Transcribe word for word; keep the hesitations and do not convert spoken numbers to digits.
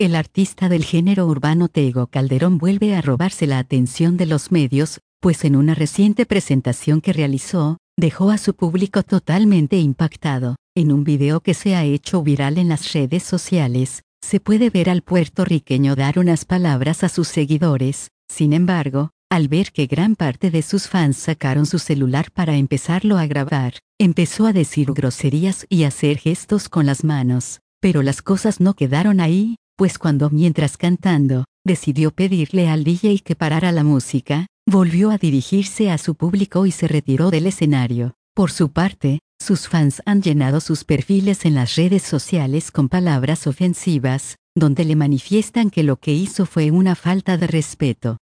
El artista del género urbano Tego Calderón vuelve a robarse la atención de los medios, pues en una reciente presentación que realizó, dejó a su público totalmente impactado. En un video que se ha hecho viral en las redes sociales, se puede ver al puertorriqueño dar unas palabras a sus seguidores. Sin embargo, al ver que gran parte de sus fans sacaron su celular para empezarlo a grabar, empezó a decir groserías y hacer gestos con las manos. Pero las cosas no quedaron ahí, pues cuando mientras cantando, decidió pedirle al D J que parara la música, volvió a dirigirse a su público y se retiró del escenario. Por su parte, sus fans han llenado sus perfiles en las redes sociales con palabras ofensivas, donde le manifiestan que lo que hizo fue una falta de respeto.